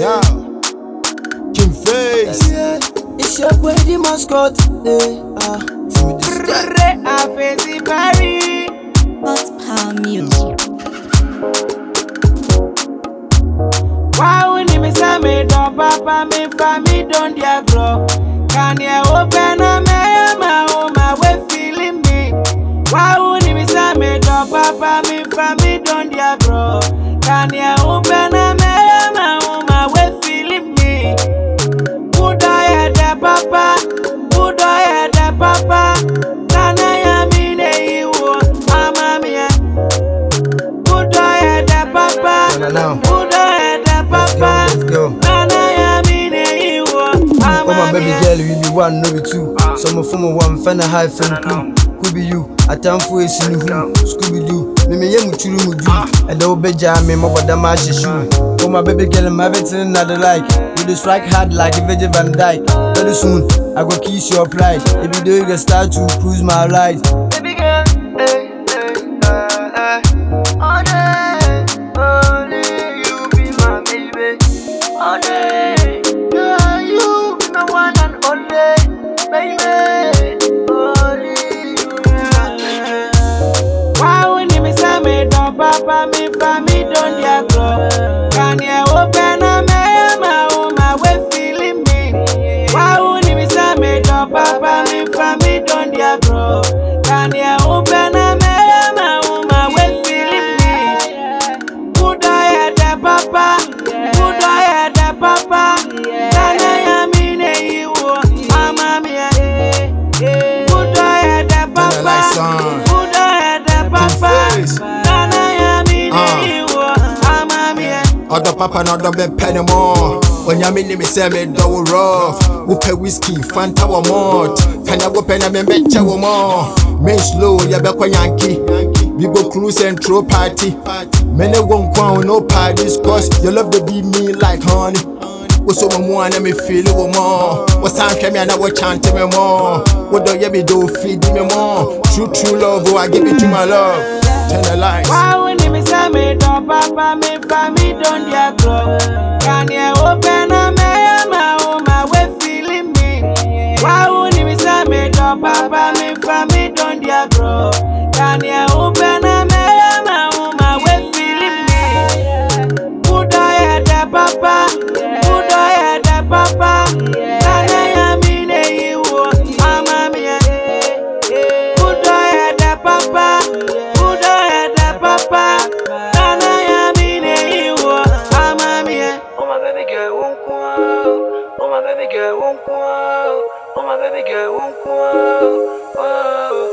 Yeah. Kim Face. It's your boy the mascot. Hot Power Music. Wow, ni me say me do papa me fa me don dia grow. Can you open a my way feeling me? Wow, ni me say me do papa me fa me don dia grow. Can you open a my way feeling me? Would I had a papa? Would I had a papa? Nana ya mi ne you, mama mia. Would I had a papa? Would I had a papa? Let's go. Nana ya mi ne you, Oh my mama baby mia. girl, we be one, no be two. Some of them one, fan a high, fan blue. Could be you, a time for a sin who Scooby Doo. Me yam churu mudu. And the old jam me more than my shoe. Oh my baby girl, my everything not like. You just strike hard like a Virgil van Dyke. Very soon, I go kiss your pride. If you do, you can start to cruise my ride. Baby girl, only you be my baby. Only, girl, you be my one and only, baby. Only you. Wow, when you say me do papa me fa me don dia grow. Can you open a my way feeling me? Wow, when you say me do papa me fa me don dia grow. Can you open a my way feeling me? Would I had a papa? Would I had a papa? Nana ya mi ne you, mama mia. Would I had a papa? Would I had a papa? Nana ya mi ne you, mama mia. Other papa not done been penny more. When you mean me say me do rough. Whoop whiskey, Fanta or malt. Can you open a me betcha more? Men slow, ya be kwa Yankee. We go cruise and throw party. Many won't go no parties, cause you love to be me like honey. What's so more and me feel it more? What's time came and I was chanting me more? What do you be do feed me more? True love, oh I give it to my love. Tell the lies. Wow, when you say me do papa me fa me don dia grow. Can you open a my way feeling me? Wow, when you say me do papa me fa me don dia grow. Can you open a my way feeling me? Would I had a papa? Would I had a papa? Nana ya mi ne you, mama mia. Would I had a papa? Would I had a papa? Nana ya mi ne you, mama mia. Oh my baby girl won't go. Oh my baby girl won't go. Oh my baby girl won't go. Oh.